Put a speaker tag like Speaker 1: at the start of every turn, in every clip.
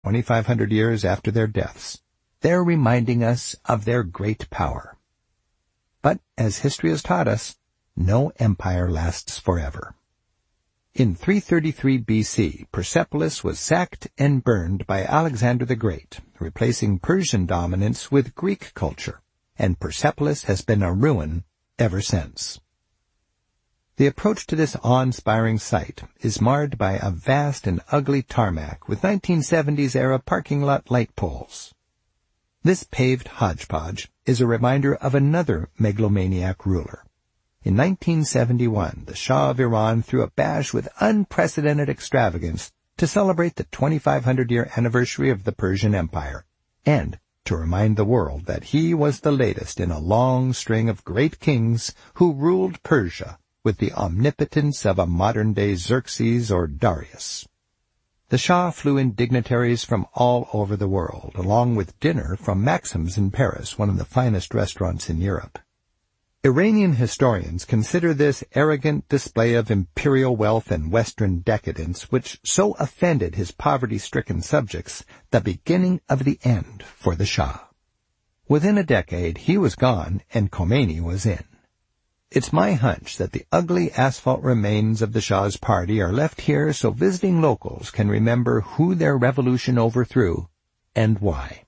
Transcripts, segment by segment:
Speaker 1: 2,500 years after their deaths. They're reminding us of their great power. But, as history has taught us, no empire lasts forever. In 333 BC, Persepolis was sacked and burned by Alexander the Great, replacing Persian dominance with Greek culture, and Persepolis has been a ruin ever since. The approach to this awe-inspiring site is marred by a vast and ugly tarmac with 1970s-era parking lot light poles. This paved hodgepodge is a reminder of another megalomaniac ruler. In 1971, the Shah of Iran threw a bash with unprecedented extravagance to celebrate the 2,500-year anniversary of the Persian Empire, and to remind the world that he was the latest in a long string of great kings who ruled Persia with the omnipotence of a modern-day Xerxes or Darius. The Shah flew in dignitaries from all over the world, along with dinner from Maxim's in Paris, one of the finest restaurants in Europe. Iranian historians consider this arrogant display of imperial wealth and Western decadence, which so offended his poverty-stricken subjects, the beginning of the end for the Shah. Within a decade, he was gone and Khomeini was in. It's my hunch that the ugly asphalt remains of the Shah's party are left here so visiting locals can remember who their revolution overthrew and why.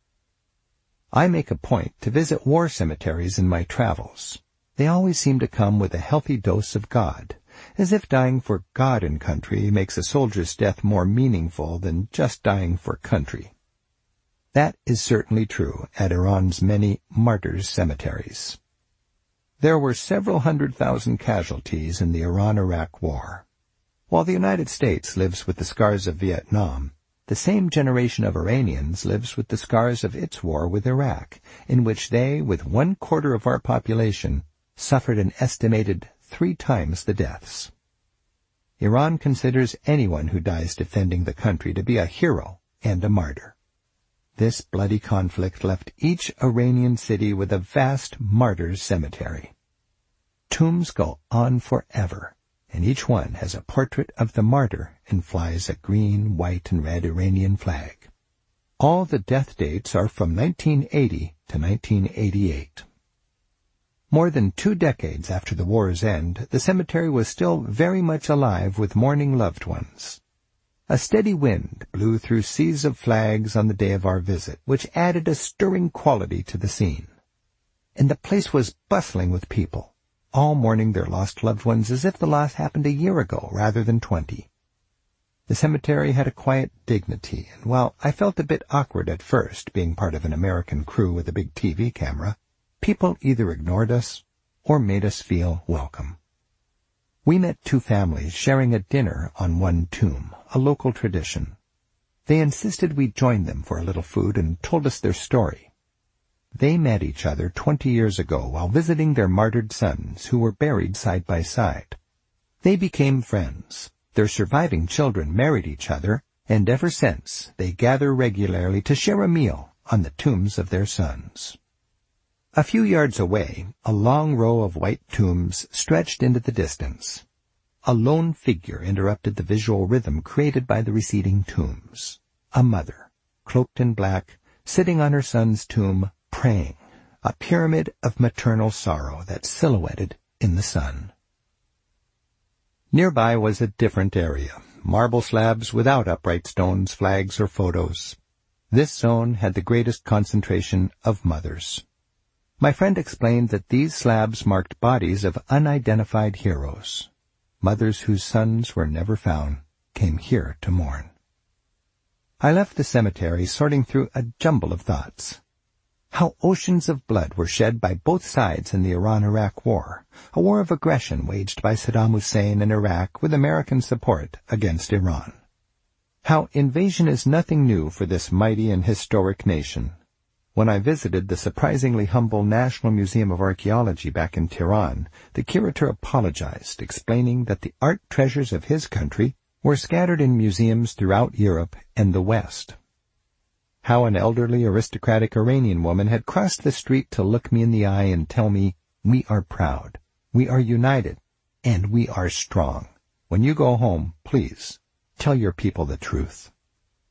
Speaker 1: I make a point to visit war cemeteries in my travels. They always seem to come with a healthy dose of God, as if dying for God and country makes a soldier's death more meaningful than just dying for country. That is certainly true at Iran's many martyrs' cemeteries. There were several 100,000 casualties in the Iran-Iraq War. While the United States lives with the scars of Vietnam, the same generation of Iranians lives with the scars of its war with Iraq, in which they, with 1/4 of our population, suffered an estimated 3 times the deaths. Iran considers anyone who dies defending the country to be a hero and a martyr. This bloody conflict left each Iranian city with a vast martyrs' cemetery. Tombs go on forever, and each one has a portrait of the martyr and flies a green, white, and red Iranian flag. All the death dates are from 1980 to 1988. More than 2 decades after the war's end, the cemetery was still very much alive with mourning loved ones. A steady wind blew through seas of flags on the day of our visit, which added a stirring quality to the scene. And the place was bustling with people, all mourning their lost loved ones as if the loss happened a year ago rather than 20. The cemetery had a quiet dignity, and while I felt a bit awkward at first, being part of an American crew with a big TV camera, people either ignored us or made us feel welcome. We met 2 families sharing a dinner on one tomb, a local tradition. They insisted we join them for a little food and told us their story. They met each other 20 years ago while visiting their martyred sons who were buried side by side. They became friends. Their surviving children married each other, and ever since they gather regularly to share a meal on the tombs of their sons. A few yards away, a long row of white tombs stretched into the distance. A lone figure interrupted the visual rhythm created by the receding tombs. A mother, cloaked in black, sitting on her son's tomb, praying, a pyramid of maternal sorrow that silhouetted in the sun. Nearby was a different area, marble slabs without upright stones, flags, or photos. This zone had the greatest concentration of mothers. My friend explained that these slabs marked bodies of unidentified heroes. Mothers whose sons were never found came here to mourn. I left the cemetery sorting through a jumble of thoughts. How oceans of blood were shed by both sides in the Iran-Iraq War, a war of aggression waged by Saddam Hussein in Iraq with American support against Iran. How invasion is nothing new for this mighty and historic nation. When I visited the surprisingly humble National Museum of Archaeology back in Tehran, the curator apologized, explaining that the art treasures of his country were scattered in museums throughout Europe and the West. How an elderly aristocratic Iranian woman had crossed the street to look me in the eye and tell me, "We are proud, we are united, and we are strong. When you go home, please, tell your people the truth."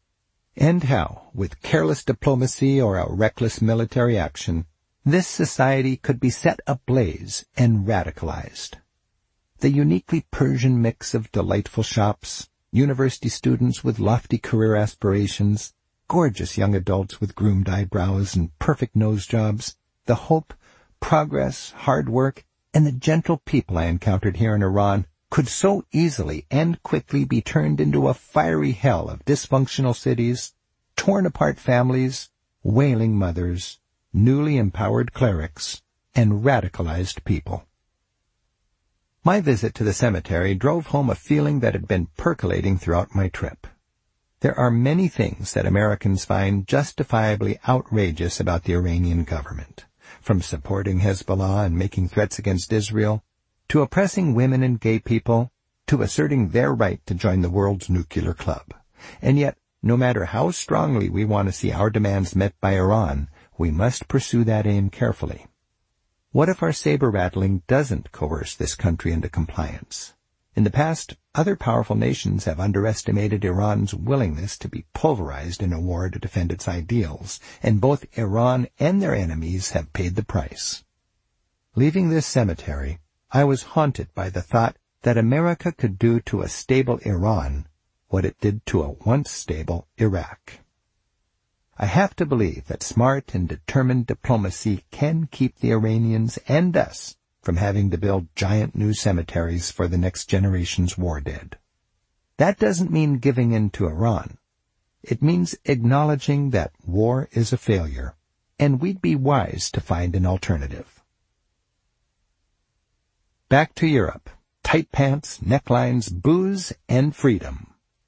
Speaker 1: and how, with careless diplomacy or a reckless military action, this society could be set ablaze and radicalized. The uniquely Persian mix of delightful shops, university students with lofty career aspirations, gorgeous young adults with groomed eyebrows and perfect nose jobs, the hope, progress, hard work, and the gentle people I encountered here in Iran could so easily and quickly be turned into a fiery hell of dysfunctional cities, torn-apart families, wailing mothers, newly empowered clerics, and radicalized people. My visit to the cemetery drove home a feeling that had been percolating throughout my trip. There are many things that Americans find justifiably outrageous about the Iranian government, from supporting Hezbollah and making threats against Israel, to oppressing women and gay people, to asserting their right to join the world's nuclear club. And yet, no matter how strongly we want to see our demands met by Iran, we must pursue that aim carefully. What if our saber-rattling doesn't coerce this country into compliance? In the past, other powerful nations have underestimated Iran's willingness to be pulverized in a war to defend its ideals, and both Iran and their enemies have paid the price. Leaving this cemetery, I was haunted by the thought that America could do to a stable Iran what it did to a once stable Iraq. I have to believe that smart and determined diplomacy can keep the Iranians and us from having to build giant new cemeteries for the next generation's war dead. That doesn't mean giving in to Iran. It means acknowledging that war is a failure, and we'd be wise to find an alternative. Back to Europe. Tight pants, necklines, booze, and freedom.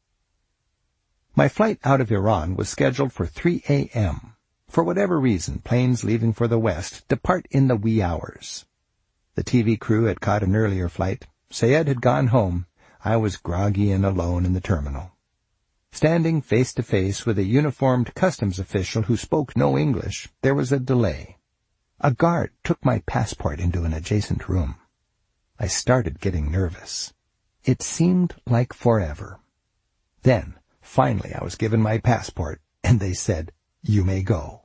Speaker 1: My flight out of Iran was scheduled for 3 a.m. For whatever reason, planes leaving for the West depart in the wee hours. The TV crew had caught an earlier flight. Sayed had gone home. I was groggy and alone in the terminal. Standing face to face with a uniformed customs official who spoke no English, there was a delay. A guard took my passport into an adjacent room. I started getting nervous. It seemed like forever. Then, finally, I was given my passport, and they said, "You may go."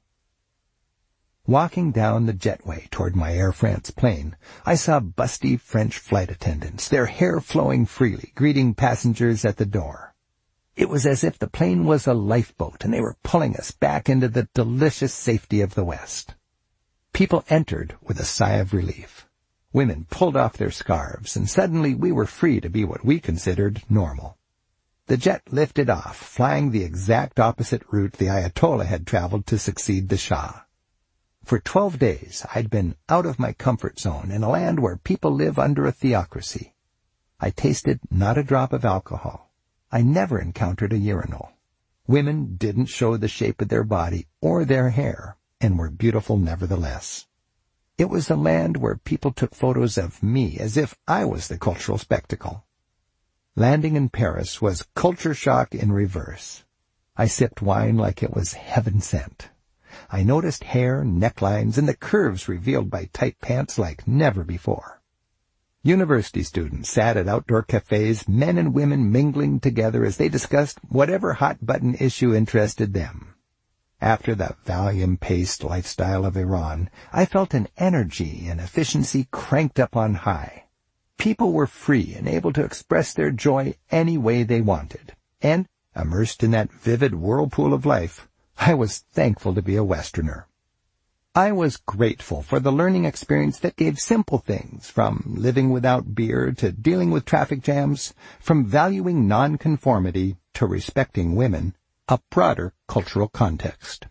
Speaker 1: Walking down the jetway toward my Air France plane, I saw busty French flight attendants, their hair flowing freely, greeting passengers at the door. It was as if the plane was a lifeboat, and they were pulling us back into the delicious safety of the West. People entered with a sigh of relief. Women pulled off their scarves, and suddenly we were free to be what we considered normal. The jet lifted off, flying the exact opposite route the Ayatollah had traveled to succeed the Shah. For 12 days, I'd been out of my comfort zone in a land where people live under a theocracy. I tasted not a drop of alcohol. I never encountered a urinal. Women didn't show the shape of their body or their hair, and were beautiful nevertheless. It was a land where people took photos of me as if I was the cultural spectacle. Landing in Paris was culture shock in reverse. I sipped wine like it was heaven sent. I noticed hair, necklines, and the curves revealed by tight pants like never before. University students sat at outdoor cafes, men and women mingling together as they discussed whatever hot-button issue interested them. After the Valium-paced lifestyle of Iran, I felt an energy and efficiency cranked up on high. People were free and able to express their joy any way they wanted. And, immersed in that vivid whirlpool of life, I was thankful to be a Westerner. I was grateful for the learning experience that gave simple things, from living without beer to dealing with traffic jams, from valuing nonconformity to respecting women, a broader cultural context.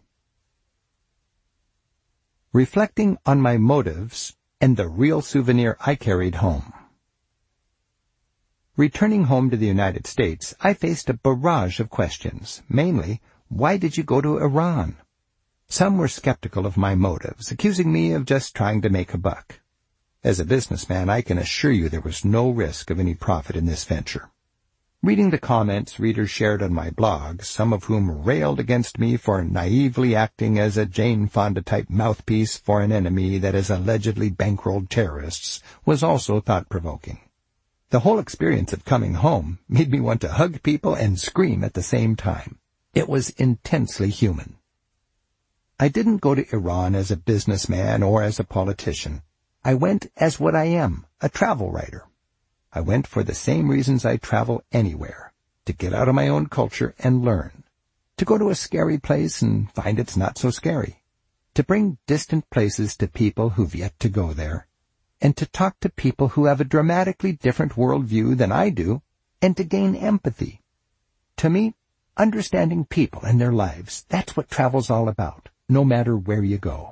Speaker 1: Reflecting on my motives and the real souvenir I carried home. Returning home to the United States, I faced a barrage of questions, mainly, why did you go to Iran? Some were skeptical of my motives, accusing me of just trying to make a buck. As a businessman, I can assure you there was no risk of any profit in this venture. Reading the comments readers shared on my blog, some of whom railed against me for naively acting as a Jane Fonda-type mouthpiece for an enemy that has allegedly bankrolled terrorists, was also thought-provoking. The whole experience of coming home made me want to hug people and scream at the same time. It was intensely human. I didn't go to Iran as a businessman or as a politician. I went as what I am, a travel writer. I went for the same reasons I travel anywhere, to get out of my own culture and learn, to go to a scary place and find it's not so scary, to bring distant places to people who've yet to go there, and to talk to people who have a dramatically different worldview than I do, and to gain empathy. To me, understanding people and their lives, that's what travel's all about, no matter where you go.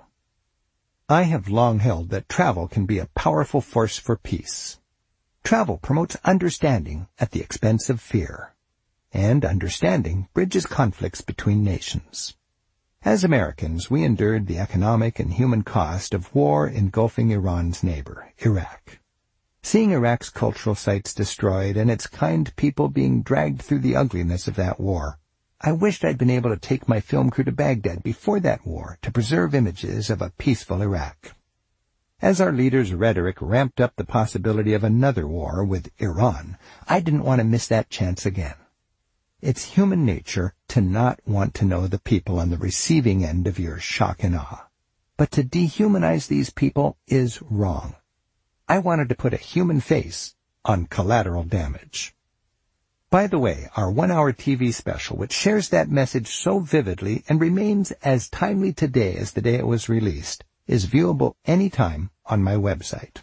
Speaker 1: I have long held that travel can be a powerful force for peace. Travel promotes understanding at the expense of fear, and understanding bridges conflicts between nations. As Americans, we endured the economic and human cost of war engulfing Iran's neighbor, Iraq. Seeing Iraq's cultural sites destroyed and its kind people being dragged through the ugliness of that war, I wished I'd been able to take my film crew to Baghdad before that war to preserve images of a peaceful Iraq. As our leaders' rhetoric ramped up the possibility of another war with Iran, I didn't want to miss that chance again. It's human nature to not want to know the people on the receiving end of your shock and awe. But to dehumanize these people is wrong. I wanted to put a human face on collateral damage. By the way, our 1-hour TV special, which shares that message so vividly and remains as timely today as the day it was released, is viewable anytime on my website.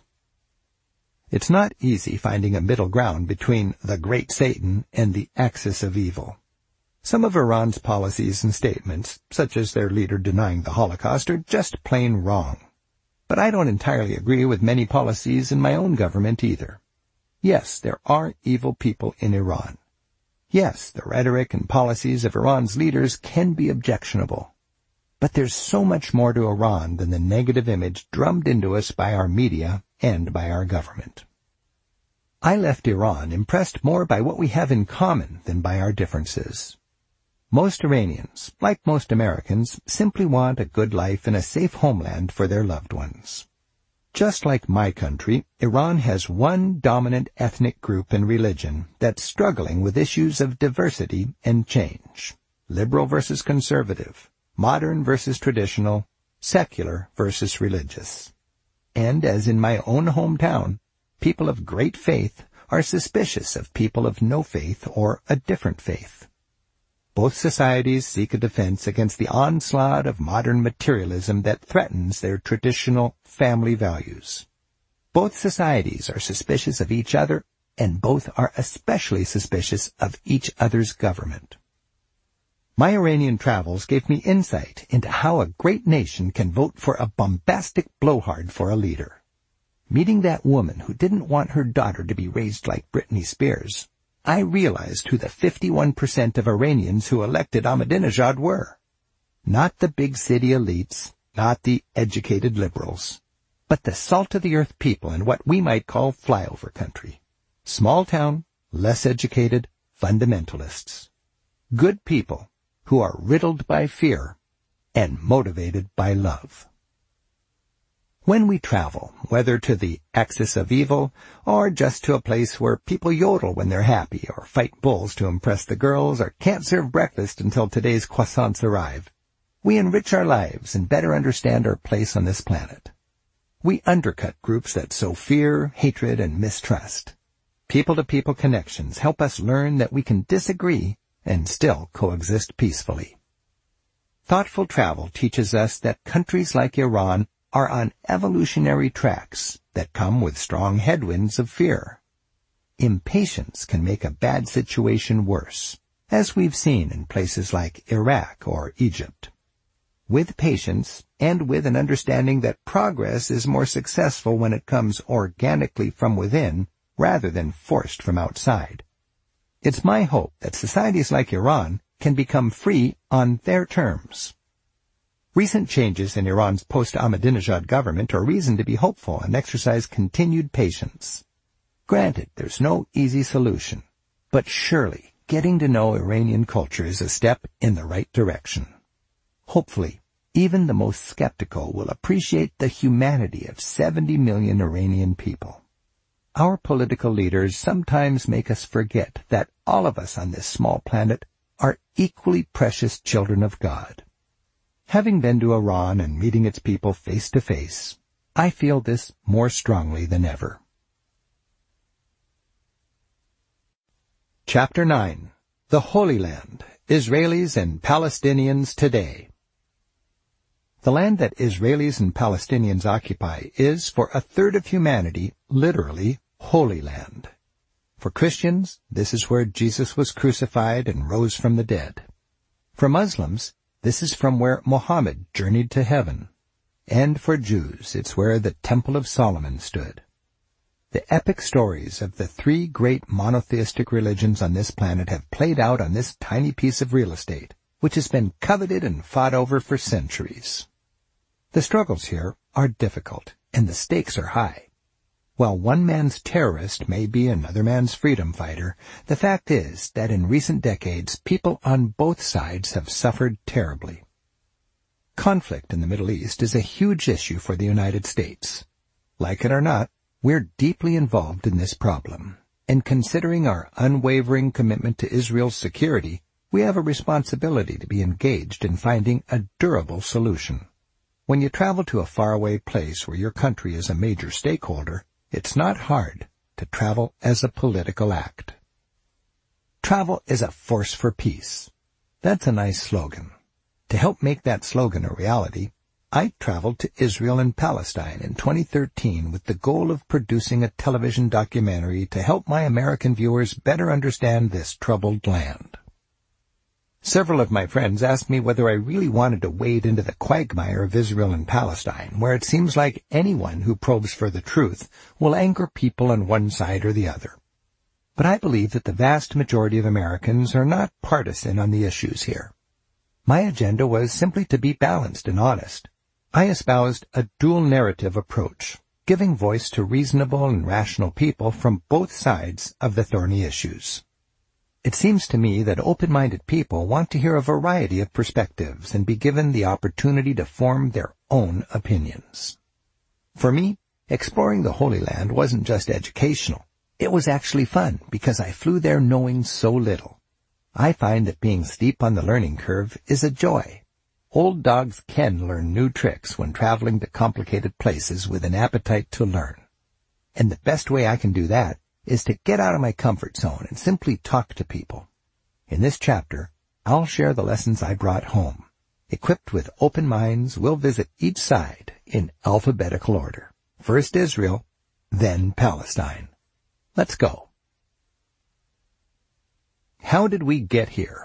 Speaker 1: It's not easy finding a middle ground between the Great Satan and the axis of evil. Some of Iran's policies and statements, such as their leader denying the Holocaust, are just plain wrong. But I don't entirely agree with many policies in my own government either. Yes, there are evil people in Iran. Yes, the rhetoric and policies of Iran's leaders can be objectionable. But there's so much more to Iran than the negative image drummed into us by our media and by our government. I left Iran impressed more by what we have in common than by our differences. Most Iranians, like most Americans, simply want a good life and a safe homeland for their loved ones. Just like my country, Iran has one dominant ethnic group and religion that's struggling with issues of diversity and change. Liberal versus conservative, modern versus traditional, secular versus religious. And as in my own hometown, people of great faith are suspicious of people of no faith or a different faith. Both societies seek a defense against the onslaught of modern materialism that threatens their traditional family values. Both societies are suspicious of each other, and both are especially suspicious of each other's government. My Iranian travels gave me insight into how a great nation can vote for a bombastic blowhard for a leader. Meeting that woman who didn't want her daughter to be raised like Britney Spears, I realized who the 51% of Iranians who elected Ahmadinejad were. Not the big city elites, not the educated liberals, but the salt-of-the-earth people in what we might call flyover country. Small town, less educated, fundamentalists. Good people who are riddled by fear and motivated by love. When we travel, whether to the axis of evil or just to a place where people yodel when they're happy or fight bulls to impress the girls or can't serve breakfast until today's croissants arrive, we enrich our lives and better understand our place on this planet. We undercut groups that sow fear, hatred, and mistrust. People-to-people connections help us learn that we can disagree and still coexist peacefully. Thoughtful travel teaches us that countries like Iran are on evolutionary tracks that come with strong headwinds of fear. Impatience can make a bad situation worse, as we've seen in places like Iraq or Egypt. With patience, and with an understanding that progress is more successful when it comes organically from within rather than forced from outside. It's my hope that societies like Iran can become free on their terms. Recent changes in Iran's post-Ahmadinejad government are reason to be hopeful and exercise continued patience. Granted, there's no easy solution, but surely getting to know Iranian culture is a step in the right direction. Hopefully, even the most skeptical will appreciate the humanity of 70 million Iranian people. Our political leaders sometimes make us forget that all of us on this small planet are equally precious children of God. Having been to Iran and meeting its people face to face, I feel this more strongly than ever. Chapter 9. The Holy Land, Israelis and Palestinians Today. The land that Israelis and Palestinians occupy is, for a third of humanity, literally Holy Land. For Christians, this is where Jesus was crucified and rose from the dead. For Muslims, this is from where Muhammad journeyed to heaven. And for Jews, it's where the Temple of Solomon stood. The epic stories of the three great monotheistic religions on this planet have played out on this tiny piece of real estate, which has been coveted and fought over for centuries. The struggles here are difficult, and the stakes are high. While one man's terrorist may be another man's freedom fighter, the fact is that in recent decades, people on both sides have suffered terribly. Conflict in the Middle East is a huge issue for the United States. Like it or not, we're deeply involved in this problem, and considering our unwavering commitment to Israel's security, we have a responsibility to be engaged in finding a durable solution. When you travel to a faraway place where your country is a major stakeholder, it's not hard to travel as a political act. Travel is a force for peace. That's a nice slogan. To help make that slogan a reality, I traveled to Israel and Palestine in 2013 with the goal of producing a television documentary to help my American viewers better understand this troubled land. Several of my friends asked me whether I really wanted to wade into the quagmire of Israel and Palestine, where it seems like anyone who probes for the truth will anger people on one side or the other. But I believe that the vast majority of Americans are not partisan on the issues here. My agenda was simply to be balanced and honest. I espoused a dual narrative approach, giving voice to reasonable and rational people from both sides of the thorny issues. It seems to me that open-minded people want to hear a variety of perspectives and be given the opportunity to form their own opinions. For me, exploring the Holy Land wasn't just educational. It was actually fun because I flew there knowing so little. I find that being steep on the learning curve is a joy. Old dogs can learn new tricks when traveling to complicated places with an appetite to learn. And the best way I can do that is to get out of my comfort zone and simply talk to people. In this chapter, I'll share the lessons I brought home. Equipped with open minds, we'll visit each side in alphabetical order. First Israel, then Palestine. Let's go. How did we get here?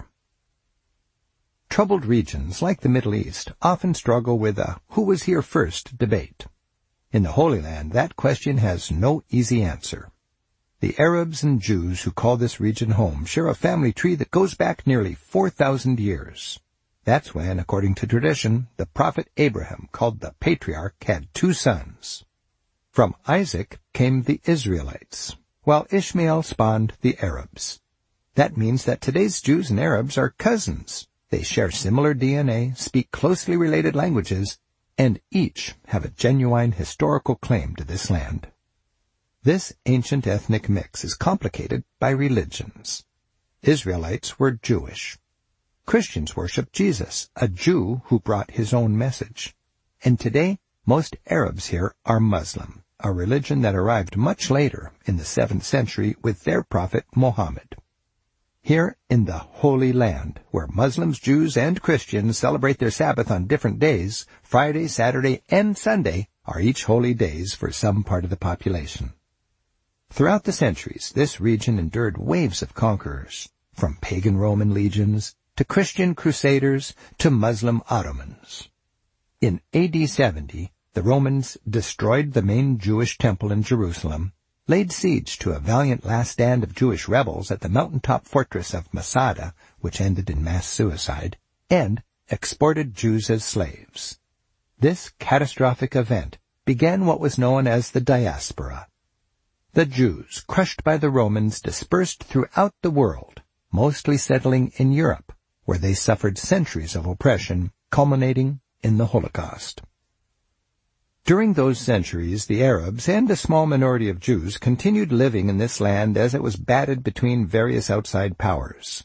Speaker 1: Troubled regions like the Middle East often struggle with a who was here first debate. In the Holy Land, that question has no easy answer. The Arabs and Jews who call this region home share a family tree that goes back nearly 4,000 years. That's when, according to tradition, the prophet Abraham, called the patriarch, had two sons. From Isaac came the Israelites, while Ishmael spawned the Arabs. That means that today's Jews and Arabs are cousins. They share similar DNA, speak closely related languages, and each have a genuine historical claim to this land. This ancient ethnic mix is complicated by religions. Israelites were Jewish. Christians worship Jesus, a Jew who brought his own message. And today, most Arabs here are Muslim, a religion that arrived much later in the 7th century with their prophet Muhammad. Here in the Holy Land, where Muslims, Jews, and Christians celebrate their Sabbath on different days, Friday, Saturday, and Sunday are each holy days for some part of the population. Throughout the centuries, this region endured waves of conquerors, from pagan Roman legions to Christian crusaders to Muslim Ottomans. In AD 70, the Romans destroyed the main Jewish temple in Jerusalem, laid siege to a valiant last stand of Jewish rebels at the mountaintop fortress of Masada, which ended in mass suicide, and exported Jews as slaves. This catastrophic event began what was known as the diaspora. The Jews, crushed by the Romans, dispersed throughout the world, mostly settling in Europe, where they suffered centuries of oppression, culminating in the Holocaust. During those centuries, the Arabs and a small minority of Jews continued living in this land as it was battered between various outside powers.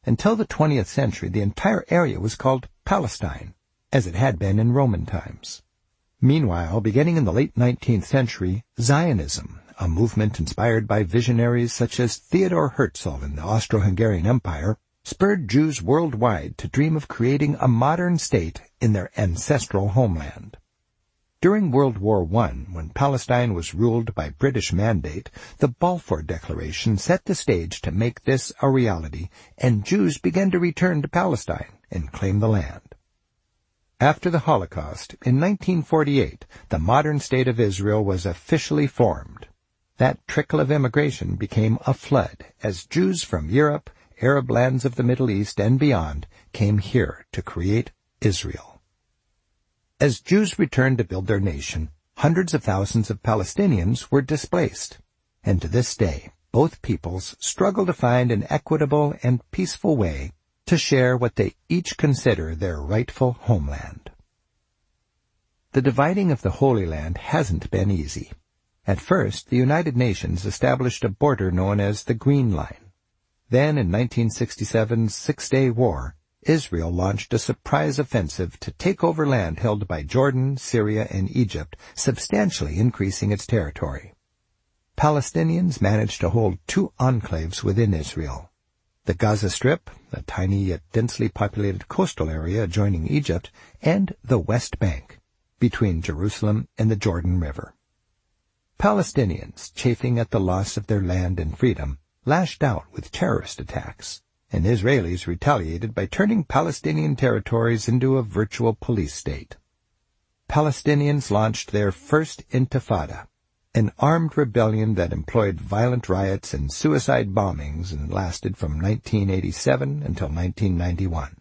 Speaker 1: Until the 20th century, the entire area was called Palestine, as it had been in Roman times. Meanwhile, beginning in the late 19th century, Zionism, a movement inspired by visionaries such as Theodor Herzl in the Austro-Hungarian Empire, spurred Jews worldwide to dream of creating a modern state in their ancestral homeland. During World War I, when Palestine was ruled by British mandate, the Balfour Declaration set the stage to make this a reality, and Jews began to return to Palestine and claim the land. After the Holocaust, in 1948, the modern state of Israel was officially formed. That trickle of immigration became a flood as Jews from Europe, Arab lands of the Middle East, and beyond came here to create Israel. As Jews returned to build their nation, hundreds of thousands of Palestinians were displaced, and to this day, both peoples struggle to find an equitable and peaceful way to share what they each consider their rightful homeland. The dividing of the Holy Land hasn't been easy. At first, the United Nations established a border known as the Green Line. Then, in 1967's Six-Day War, Israel launched a surprise offensive to take over land held by Jordan, Syria, and Egypt, substantially increasing its territory. Palestinians managed to hold two enclaves within Israel: the Gaza Strip, a tiny yet densely populated coastal area adjoining Egypt, and the West Bank, between Jerusalem and the Jordan River. Palestinians, chafing at the loss of their land and freedom, lashed out with terrorist attacks, and Israelis retaliated by turning Palestinian territories into a virtual police state. Palestinians launched their first Intifada, an armed rebellion that employed violent riots and suicide bombings and lasted from 1987 until 1991.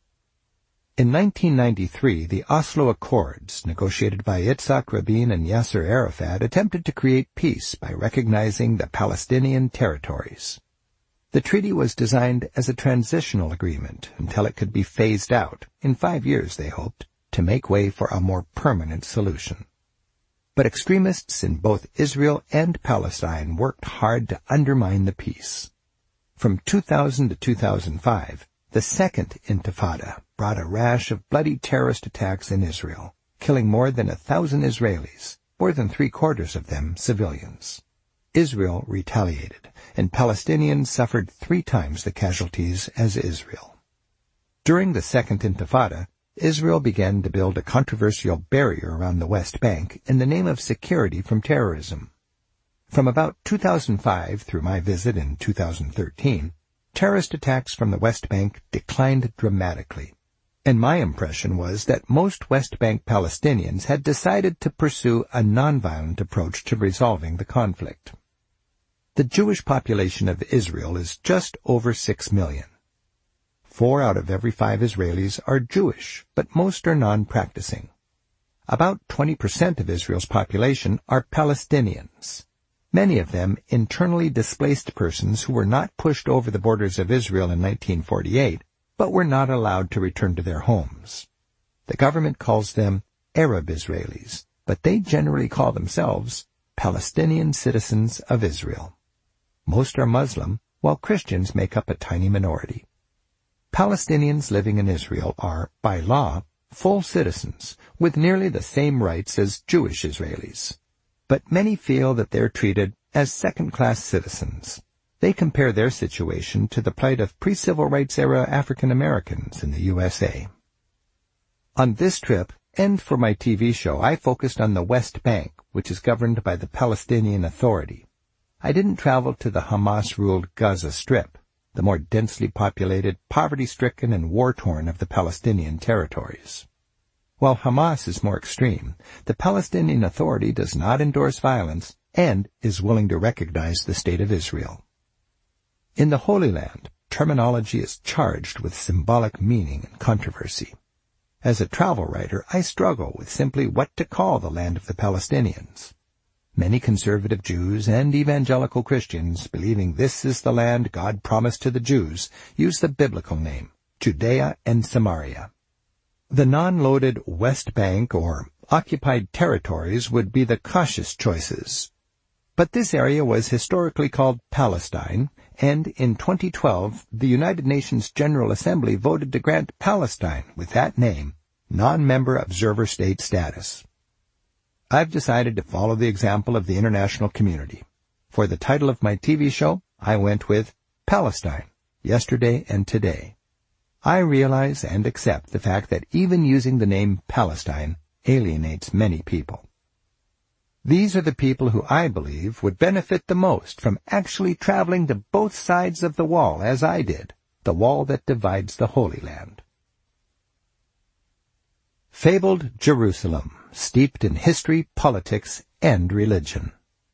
Speaker 1: In 1993, the Oslo Accords, negotiated by Yitzhak Rabin and Yasser Arafat, attempted to create peace by recognizing the Palestinian territories. The treaty was designed as a transitional agreement until it could be phased out, in 5 years, they hoped, to make way for a more permanent solution. But extremists in both Israel and Palestine worked hard to undermine the peace. From 2000 to 2005, the Second Intifada brought a rash of bloody terrorist attacks in Israel, killing more than 1,000 Israelis, more than 3/4 of them civilians. Israel retaliated, and Palestinians suffered 3 times the casualties as Israel. During the Second Intifada, Israel began to build a controversial barrier around the West Bank in the name of security from terrorism. From about 2005 through my visit in 2013, terrorist attacks from the West Bank declined dramatically, and my impression was that most West Bank Palestinians had decided to pursue a nonviolent approach to resolving the conflict. The Jewish population of Israel is just over 6 million. 4 out of every 5 Israelis are Jewish, but most are non-practicing. About 20% of Israel's population are Palestinians, many of them internally displaced persons who were not pushed over the borders of Israel in 1948, but were not allowed to return to their homes. The government calls them Arab Israelis, but they generally call themselves Palestinian citizens of Israel. Most are Muslim, while Christians make up a tiny minority. Palestinians living in Israel are, by law, full citizens, with nearly the same rights as Jewish Israelis. But many feel that they're treated as second-class citizens. They compare their situation to the plight of pre-civil rights era African Americans in the USA. On this trip, and for my TV show, I focused on the West Bank, which is governed by the Palestinian Authority. I didn't travel to the Hamas-ruled Gaza Strip, the more densely populated, poverty-stricken, and war-torn of the Palestinian territories. While Hamas is more extreme, the Palestinian Authority does not endorse violence and is willing to recognize the State of Israel. In the Holy Land, terminology is charged with symbolic meaning and controversy. As a travel writer, I struggle with simply what to call the land of the Palestinians. Many conservative Jews and evangelical Christians, believing this is the land God promised to the Jews, use the biblical name, Judea and Samaria. The non-loaded West Bank or occupied territories would be the cautious choices. But this area was historically called Palestine, and in 2012, the United Nations General Assembly voted to grant Palestine, with that name, non-member observer state status. I've decided to follow the example of the international community. For the title of my TV show, I went with Palestine, Yesterday and Today. I realize and accept the fact that even using the name Palestine alienates many people. These are the people who I believe would benefit the most from actually traveling to both sides of the wall, as I did, the wall that divides the Holy Land. Fabled Jerusalem, steeped in history, politics, and religion.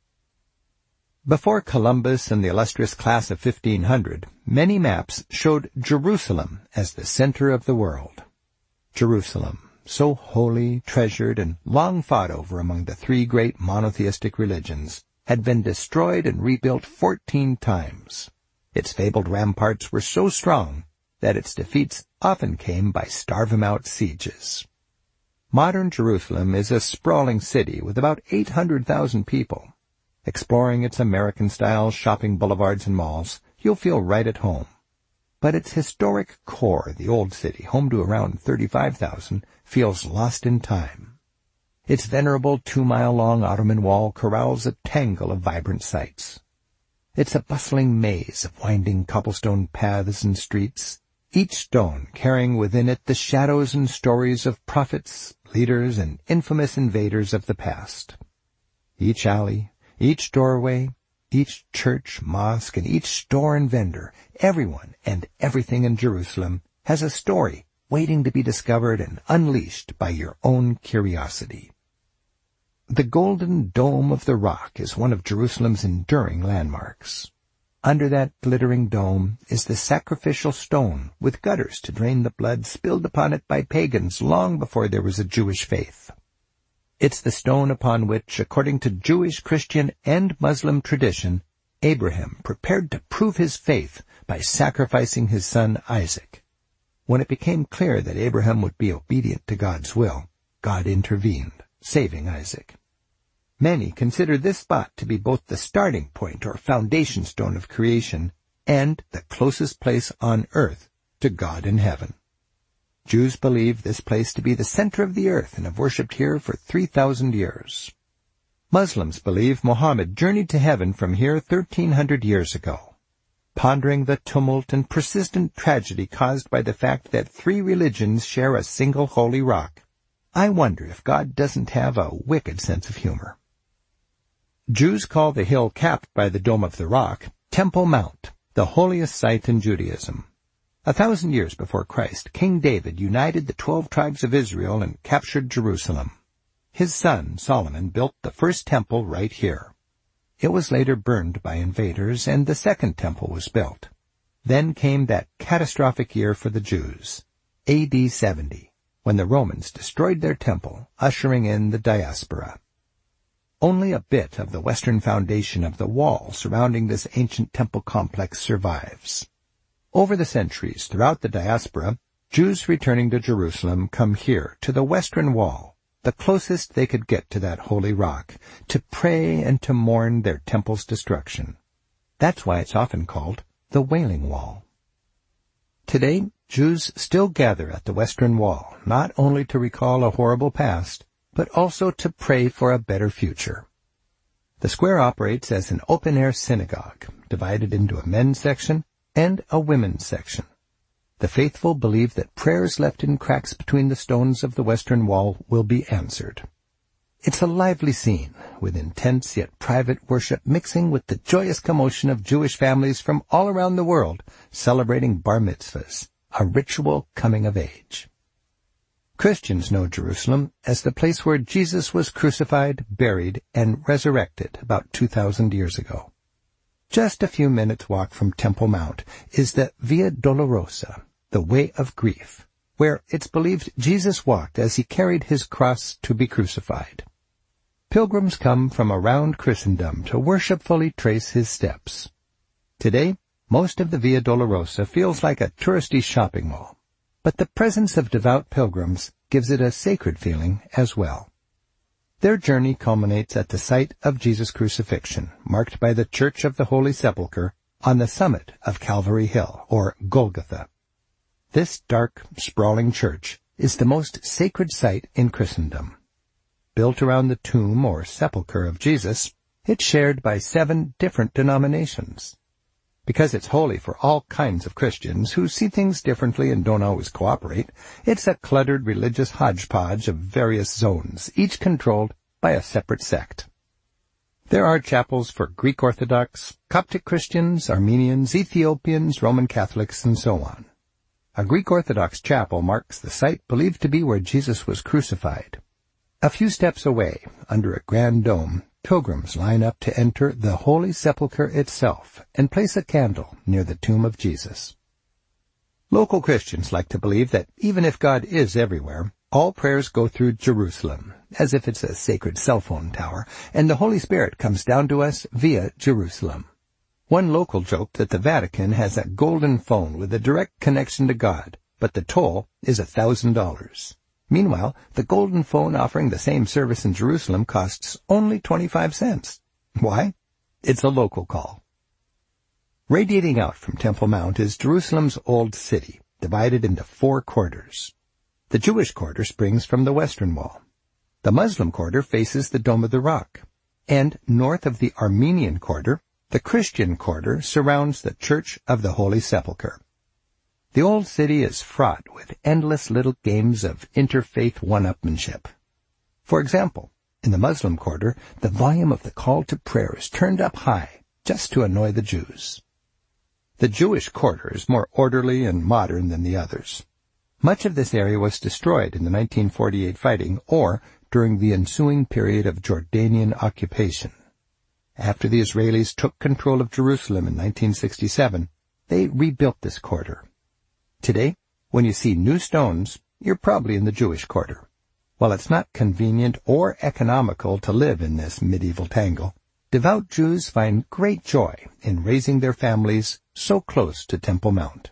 Speaker 1: Before Columbus and the illustrious class of 1500, many maps showed Jerusalem as the center of the world. Jerusalem, so holy, treasured, and long fought over among the three great monotheistic religions, had been destroyed and rebuilt 14 times. Its fabled ramparts were so strong that its defeats often came by starve-'em-out sieges. Modern Jerusalem is a sprawling city with about 800,000 people. Exploring its American-style shopping boulevards and malls, you'll feel right at home. But its historic core, the Old City, home to around 35,000, feels lost in time. Its venerable 2-mile-long Ottoman wall corrals a tangle of vibrant sights. It's a bustling maze of winding cobblestone paths and streets, each stone carrying within it the shadows and stories of prophets, leaders, and infamous invaders of the past. Each alley, each doorway, each church, mosque, and each store and vendor, everyone and everything in Jerusalem has a story waiting to be discovered and unleashed by your own curiosity. The Golden Dome of the Rock is one of Jerusalem's enduring landmarks. Under that glittering dome is the sacrificial stone with gutters to drain the blood spilled upon it by pagans long before there was a Jewish faith. It's the stone upon which, according to Jewish, Christian, and Muslim tradition, Abraham prepared to prove his faith by sacrificing his son Isaac. When it became clear that Abraham would be obedient to God's will, God intervened, saving Isaac. Many consider this spot to be both the starting point or foundation stone of creation and the closest place on earth to God in heaven. Jews believe this place to be the center of the earth and have worshipped here for 3,000 years. Muslims believe Muhammad journeyed to heaven from here 1,300 years ago. Pondering the tumult and persistent tragedy caused by the fact that three religions share a single holy rock, I wonder if God doesn't have a wicked sense of humor. Jews call the hill capped by the Dome of the Rock Temple Mount, the holiest site in Judaism. 1,000 years before Christ, King David united the 12 tribes of Israel and captured Jerusalem. His son, Solomon, built the first temple right here. It was later burned by invaders, and the second temple was built. Then came that catastrophic year for the Jews, A.D. 70, when the Romans destroyed their temple, ushering in the diaspora. Only a bit of the western foundation of the wall surrounding this ancient temple complex survives. Over the centuries, throughout the diaspora, Jews returning to Jerusalem come here to the western wall, the closest they could get to that holy rock, to pray and to mourn their temple's destruction. That's why it's often called the Wailing Wall. Today, Jews still gather at the western wall, not only to recall a horrible past, but also to pray for a better future. The square operates as an open-air synagogue, divided into a men's section and a women's section. The faithful believe that prayers left in cracks between the stones of the western wall will be answered. It's a lively scene, with intense yet private worship mixing with the joyous commotion of Jewish families from all around the world celebrating bar mitzvahs, a ritual coming of age. Christians know Jerusalem as the place where Jesus was crucified, buried, and resurrected about 2,000 years ago. Just a few minutes' walk from Temple Mount is the Via Dolorosa, the Way of Grief, where it's believed Jesus walked as he carried his cross to be crucified. Pilgrims come from around Christendom to worshipfully trace his steps. Today, most of the Via Dolorosa feels like a touristy shopping mall, but the presence of devout pilgrims gives it a sacred feeling as well. Their journey culminates at the site of Jesus' crucifixion, marked by the Church of the Holy Sepulchre, on the summit of Calvary Hill, or Golgotha. This dark, sprawling church is the most sacred site in Christendom. Built around the tomb or sepulchre of Jesus, it's shared by 7 different denominations. Because it's holy for all kinds of Christians who see things differently and don't always cooperate, it's a cluttered religious hodgepodge of various zones, each controlled by a separate sect. There are chapels for Greek Orthodox, Coptic Christians, Armenians, Ethiopians, Roman Catholics, and so on. A Greek Orthodox chapel marks the site believed to be where Jesus was crucified. A few steps away, under a grand dome, pilgrims line up to enter the Holy Sepulchre itself and place a candle near the tomb of Jesus. Local Christians like to believe that even if God is everywhere, all prayers go through Jerusalem, as if it's a sacred cell phone tower, and the Holy Spirit comes down to us via Jerusalem. One local joked that the Vatican has a golden phone with a direct connection to God, but the toll is $1,000. Meanwhile, the golden phone offering the same service in Jerusalem costs only 25 cents. Why? It's a local call. Radiating out from Temple Mount is Jerusalem's Old City, divided into 4 quarters. The Jewish quarter springs from the western wall. The Muslim quarter faces the Dome of the Rock. And north of the Armenian quarter, the Christian quarter surrounds the Church of the Holy Sepulchre. The Old City is fraught with endless little games of interfaith one-upmanship. For example, in the Muslim quarter, the volume of the call to prayer is turned up high, just to annoy the Jews. The Jewish quarter is more orderly and modern than the others. Much of this area was destroyed in the 1948 fighting or during the ensuing period of Jordanian occupation. After the Israelis took control of Jerusalem in 1967, they rebuilt this quarter. Today, when you see new stones, you're probably in the Jewish quarter. While it's not convenient or economical to live in this medieval tangle, devout Jews find great joy in raising their families so close to Temple Mount.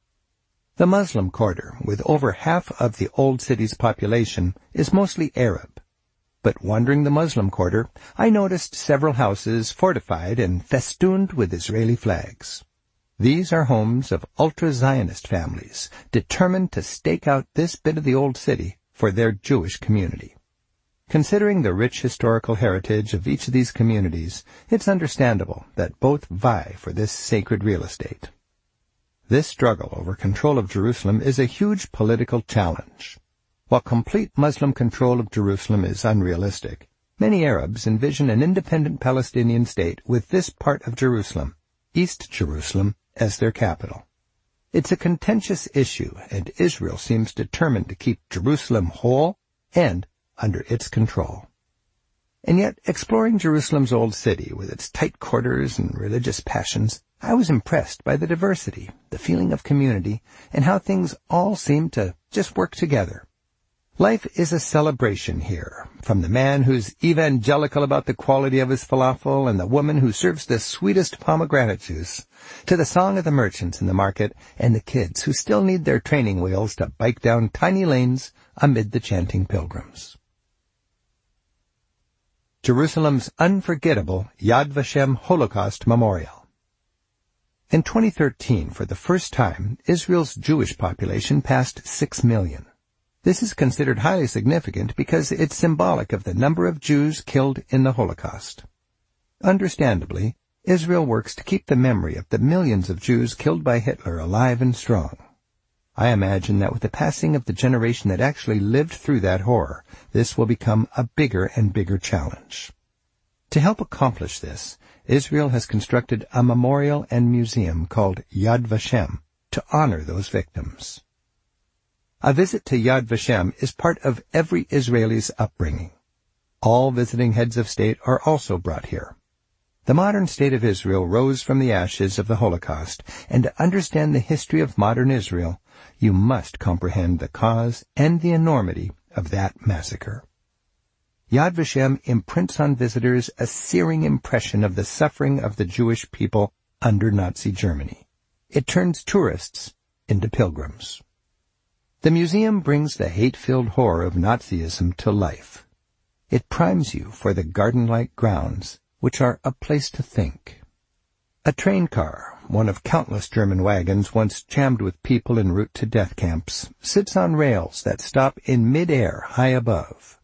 Speaker 1: The Muslim quarter, with over half of the Old City's population, is mostly Arab. But wandering the Muslim quarter, I noticed several houses fortified and festooned with Israeli flags. These are homes of ultra-Zionist families, determined to stake out this bit of the Old City for their Jewish community. Considering the rich historical heritage of each of these communities, it's understandable that both vie for this sacred real estate. This struggle over control of Jerusalem is a huge political challenge. While complete Muslim control of Jerusalem is unrealistic, many Arabs envision an independent Palestinian state with this part of Jerusalem, East Jerusalem, as their capital. It's a contentious issue, and Israel seems determined to keep Jerusalem whole and under its control. And yet, exploring Jerusalem's Old City with its tight quarters and religious passions, I was impressed by the diversity, the feeling of community, and how things all seem to just work together. Life is a celebration here, from the man who's evangelical about the quality of his falafel and the woman who serves the sweetest pomegranate juice, to the song of the merchants in the market and the kids who still need their training wheels to bike down tiny lanes amid the chanting pilgrims. Jerusalem's unforgettable Yad Vashem Holocaust Memorial. In 2013, for the first time, Israel's Jewish population passed 6 million. This is considered highly significant because it's symbolic of the number of Jews killed in the Holocaust. Understandably, Israel works to keep the memory of the millions of Jews killed by Hitler alive and strong. I imagine that with the passing of the generation that actually lived through that horror, this will become a bigger and bigger challenge. To help accomplish this, Israel has constructed a memorial and museum called Yad Vashem to honor those victims. A visit to Yad Vashem is part of every Israeli's upbringing. All visiting heads of state are also brought here. The modern state of Israel rose from the ashes of the Holocaust, and to understand the history of modern Israel, you must comprehend the cause and the enormity of that massacre. Yad Vashem imprints on visitors a searing impression of the suffering of the Jewish people under Nazi Germany. It turns tourists into pilgrims. The museum brings the hate-filled horror of Nazism to life. It primes you for the garden-like grounds, which are a place to think. A train car, one of countless German wagons once jammed with people en route to death camps, sits on rails that stop in mid-air high above.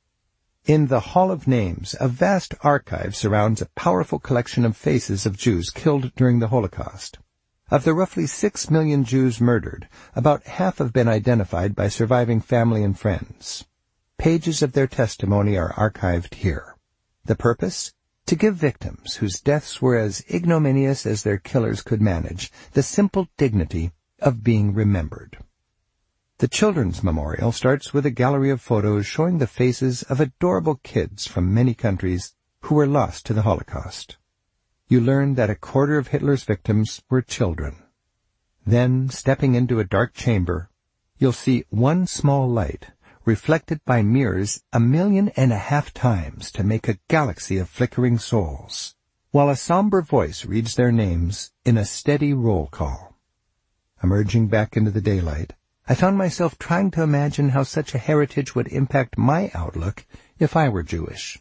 Speaker 1: In the Hall of Names, a vast archive surrounds a powerful collection of faces of Jews killed during the Holocaust. Of the roughly 6 million Jews murdered, about half have been identified by surviving family and friends. Pages of their testimony are archived here. The purpose? To give victims whose deaths were as ignominious as their killers could manage the simple dignity of being remembered. The Children's Memorial starts with a gallery of photos showing the faces of adorable kids from many countries who were lost to the Holocaust. You learn that a quarter of Hitler's victims were children. Then, stepping into a dark chamber, you'll see one small light reflected by mirrors 1.5 million times to make a galaxy of flickering souls, while a somber voice reads their names in a steady roll call. Emerging back into the daylight, I found myself trying to imagine how such a heritage would impact my outlook if I were Jewish.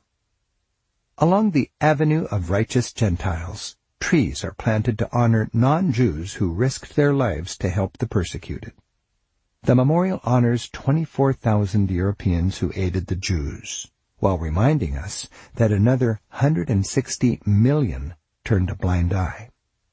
Speaker 1: Along the Avenue of Righteous Gentiles, trees are planted to honor non-Jews who risked their lives to help the persecuted. The memorial honors 24,000 Europeans who aided the Jews, while reminding us that another 160 million turned a blind eye.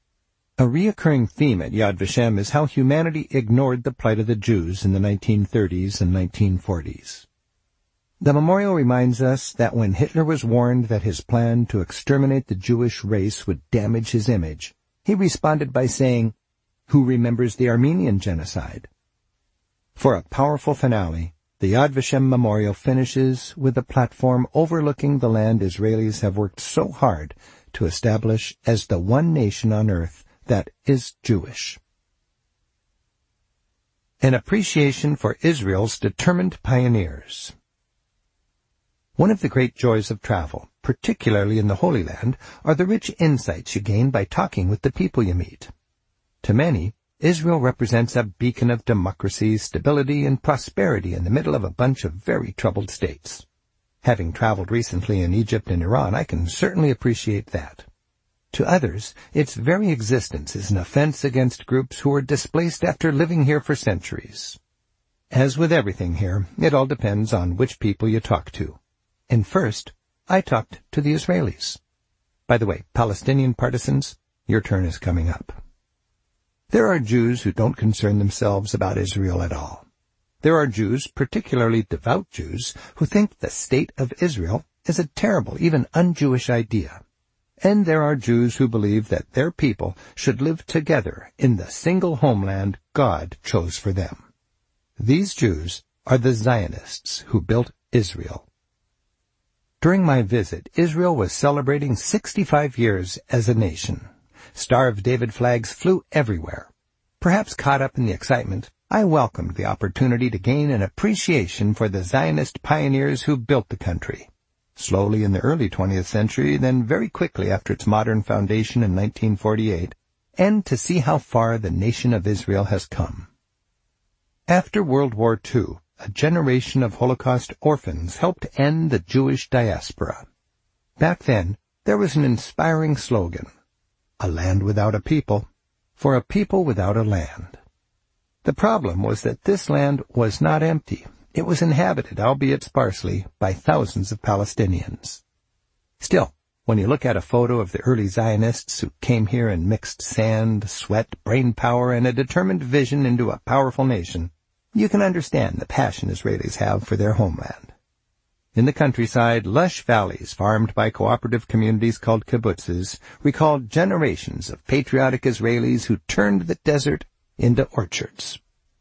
Speaker 1: A reoccurring theme at Yad Vashem is how humanity ignored the plight of the Jews in the 1930s and 1940s. The memorial reminds us that when Hitler was warned that his plan to exterminate the Jewish race would damage his image, he responded by saying, "Who remembers the Armenian genocide?" For a powerful finale, the Yad Vashem Memorial finishes with a platform overlooking the land Israelis have worked so hard to establish as the one nation on earth that is Jewish. An appreciation for Israel's determined pioneers. One of the great joys of travel, particularly in the Holy Land, are the rich insights you gain by talking with the people you meet. To many, Israel represents a beacon of democracy, stability, and prosperity in the middle of a bunch of very troubled states. Having traveled recently in Egypt and Iran, I can certainly appreciate that. To others, its very existence is an offense against groups who were displaced after living here for centuries. As with everything here, it all depends on which people you talk to. And first, I talked to the Israelis. By the way, Palestinian partisans, your turn is coming up. There are Jews who don't concern themselves about Israel at all. There are Jews, particularly devout Jews, who think the state of Israel is a terrible, even un-Jewish idea. And there are Jews who believe that their people should live together in the single homeland God chose for them. These Jews are the Zionists who built Israel. During my visit, Israel was celebrating 65 years as a nation. Star of David flags flew everywhere. Perhaps caught up in the excitement, I welcomed the opportunity to gain an appreciation for the Zionist pioneers who built the country. Slowly in the early 20th century, then very quickly after its modern foundation in 1948, and to see how far the nation of Israel has come. After World War II, a generation of Holocaust orphans helped end the Jewish diaspora. Back then, there was an inspiring slogan, "A land without a people, for a people without a land." The problem was that this land was not empty. It was inhabited, albeit sparsely, by thousands of Palestinians. Still, when you look at a photo of the early Zionists who came here and mixed sand, sweat, brain power, and a determined vision into a powerful nation, you can understand the passion Israelis have for their homeland. In the countryside, lush valleys farmed by cooperative communities called kibbutzes recall generations of patriotic Israelis who turned the desert into orchards.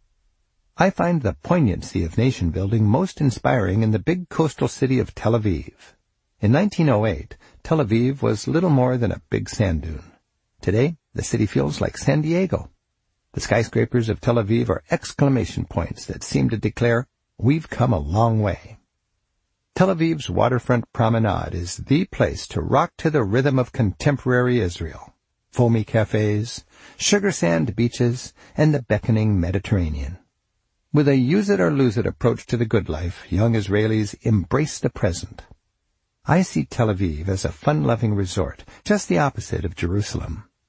Speaker 1: I find the poignancy of nation-building most inspiring in the big coastal city of Tel Aviv. In 1908, Tel Aviv was little more than a big sand dune. Today, the city feels like San Diego. The skyscrapers of Tel Aviv are exclamation points that seem to declare, "We've come a long way." Tel Aviv's waterfront promenade is the place to rock to the rhythm of contemporary Israel. Foamy cafes, sugar sand beaches, and the beckoning Mediterranean. With a use-it-or-lose-it approach to the good life, young Israelis embrace the present. I see Tel Aviv as a fun-loving resort, just the opposite of Jerusalem.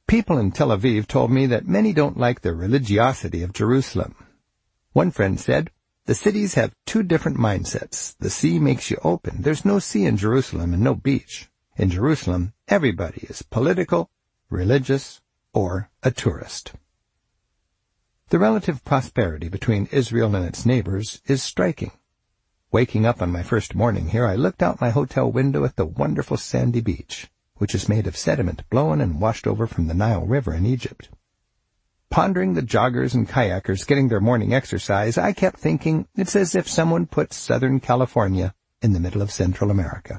Speaker 1: People in Tel Aviv told me that many don't like the religiosity of Jerusalem. One friend said, "The cities have two different mindsets. The sea makes you open. There's no sea in Jerusalem and no beach. In Jerusalem, everybody is political, religious, or a tourist." The relative prosperity between Israel and its neighbors is striking. Waking up on my first morning here, I looked out my hotel window at the wonderful sandy beach, which is made of sediment blown and washed over from the Nile River in Egypt. Pondering the joggers and kayakers getting their morning exercise, I kept thinking it's as if someone put Southern California in the middle of Central America.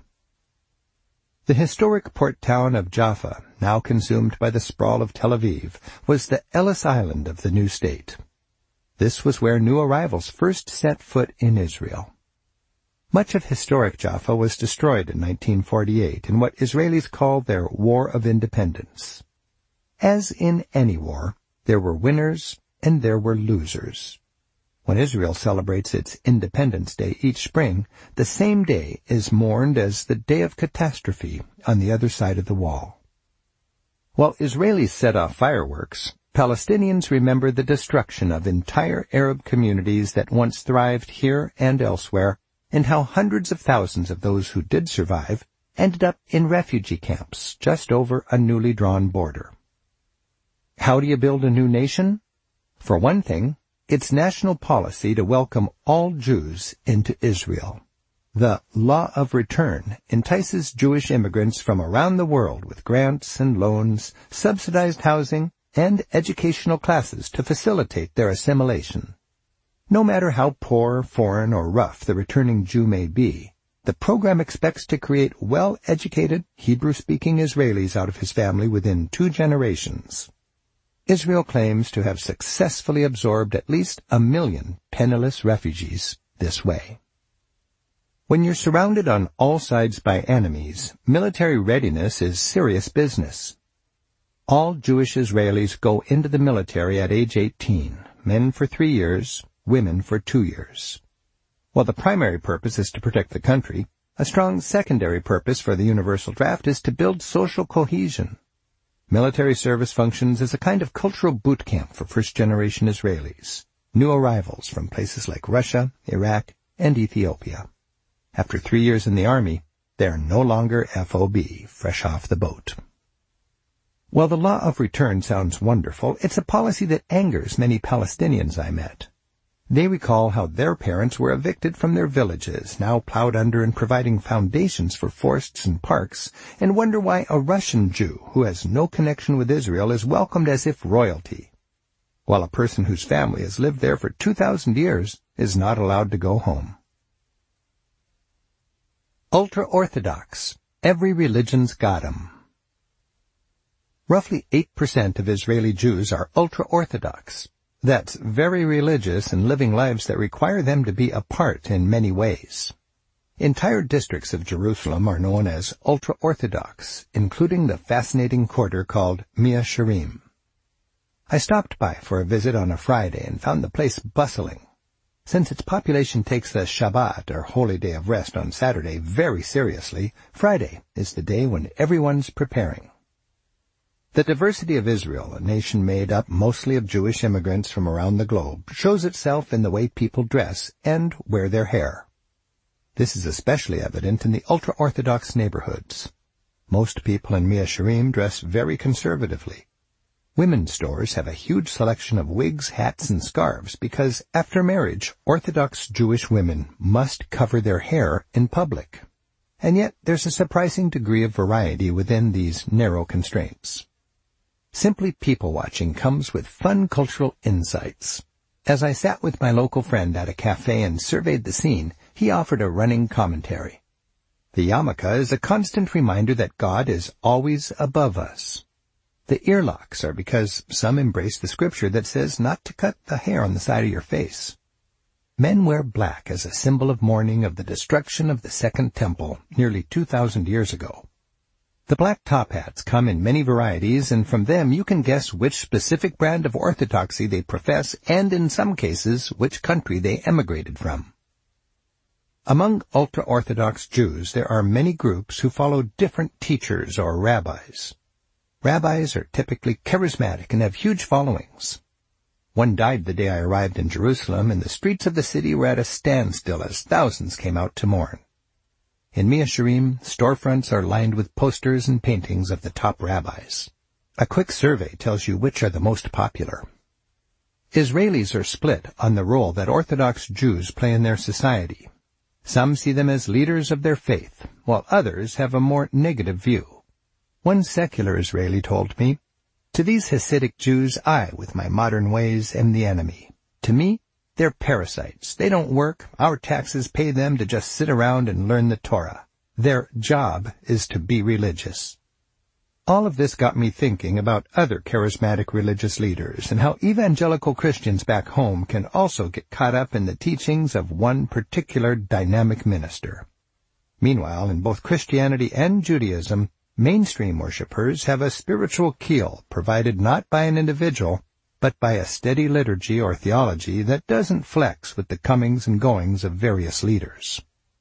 Speaker 1: The historic port town of Jaffa, now consumed by the sprawl of Tel Aviv, was the Ellis Island of the new state. This was where new arrivals first set foot in Israel. Much of historic Jaffa was destroyed in 1948 in what Israelis call their War of Independence. As in any war, there were winners and there were losers. When Israel celebrates its Independence Day each spring, the same day is mourned as the day of catastrophe on the other side of the wall. While Israelis set off fireworks, Palestinians remember the destruction of entire Arab communities that once thrived here and elsewhere, and how hundreds of thousands of those who did survive ended up in refugee camps just over a newly drawn border. How do you build a new nation? For one thing, it's national policy to welcome all Jews into Israel. The Law of Return entices Jewish immigrants from around the world with grants and loans, subsidized housing, and educational classes to facilitate their assimilation. No matter how poor, foreign, or rough the returning Jew may be, the program expects to create well-educated, Hebrew-speaking Israelis out of his family within 2 generations. Israel claims to have successfully absorbed at least 1 million penniless refugees this way. When you're surrounded on all sides by enemies, military readiness is serious business. All Jewish Israelis go into the military at age 18, men for 3 years, women for 2 years. While the primary purpose is to protect the country, a strong secondary purpose for the universal draft is to build social cohesion. Military service functions as a kind of cultural boot camp for first-generation Israelis, new arrivals from places like Russia, Iraq, and Ethiopia. After 3 years in the army, they're no longer FOB, fresh off the boat. While the Law of Return sounds wonderful, it's a policy that angers many Palestinians I met. They recall how their parents were evicted from their villages, now plowed under and providing foundations for forests and parks, and wonder why a Russian Jew who has no connection with Israel is welcomed as if royalty, while a person whose family has lived there for 2,000 years is not allowed to go home. Ultra-Orthodox. Every religion's got 'em. Roughly 8% of Israeli Jews are ultra-Orthodox. That's very religious and living lives that require them to be apart in many ways. Entire districts of Jerusalem are known as ultra-Orthodox, including the fascinating quarter called Mea Shearim. I stopped by for a visit on a Friday and found the place bustling. Since its population takes the Shabbat, or holy day of rest, on Saturday very seriously, Friday is the day when everyone's preparing. The diversity of Israel, a nation made up mostly of Jewish immigrants from around the globe, shows itself in the way people dress and wear their hair. This is especially evident in the ultra-Orthodox neighborhoods. Most people in Mea Shearim dress very conservatively. Women's stores have a huge selection of wigs, hats, and scarves because, after marriage, Orthodox Jewish women must cover their hair in public. And yet there's a surprising degree of variety within these narrow constraints. Simply people-watching comes with fun cultural insights. As I sat with my local friend at a cafe and surveyed the scene, he offered a running commentary. The yarmulke is a constant reminder that God is always above us. The earlocks are because some embrace the scripture that says not to cut the hair on the side of your face. Men wear black as a symbol of mourning of the destruction of the Second Temple nearly 2,000 years ago. The black top hats come in many varieties, and from them you can guess which specific brand of orthodoxy they profess, and in some cases, which country they emigrated from. Among ultra-Orthodox Jews, there are many groups who follow different teachers or rabbis. Rabbis are typically charismatic and have huge followings. One died the day I arrived in Jerusalem, and the streets of the city were at a standstill as thousands came out to mourn. In Mea Shearim, storefronts are lined with posters and paintings of the top rabbis. A quick survey tells you which are the most popular. Israelis are split on the role that Orthodox Jews play in their society. Some see them as leaders of their faith, while others have a more negative view. One secular Israeli told me, "To these Hasidic Jews, I, with my modern ways, am the enemy. To me, they're parasites. They don't work. Our taxes pay them to just sit around and learn the Torah. Their job is to be religious." All of this got me thinking about other charismatic religious leaders and how evangelical Christians back home can also get caught up in the teachings of one particular dynamic minister. Meanwhile, in both Christianity and Judaism, mainstream worshipers have a spiritual keel provided not by an individual, but by a steady liturgy or theology that doesn't flex with the comings and goings of various leaders.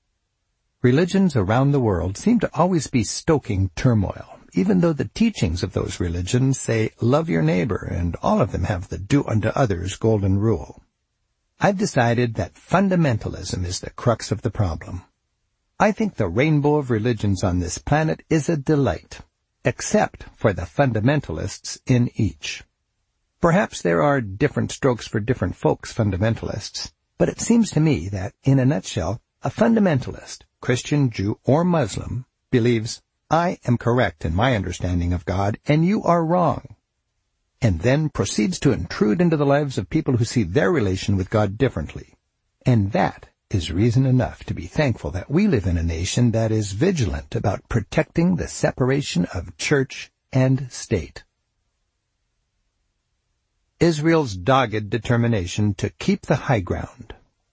Speaker 1: Religions around the world seem to always be stoking turmoil, even though the teachings of those religions say, love your neighbor, and all of them have the do unto others golden rule. I've decided that fundamentalism is the crux of the problem. I think the rainbow of religions on this planet is a delight, except for the fundamentalists in each. Perhaps there are different strokes for different folks, fundamentalists, but it seems to me that, in a nutshell, a fundamentalist, Christian, Jew, or Muslim, believes, I am correct in my understanding of God, and you are wrong, and then proceeds to intrude into the lives of people who see their relation with God differently. And that is reason enough to be thankful that we live in a nation that is vigilant about protecting the separation of church and state. Israel's dogged determination to keep the high ground.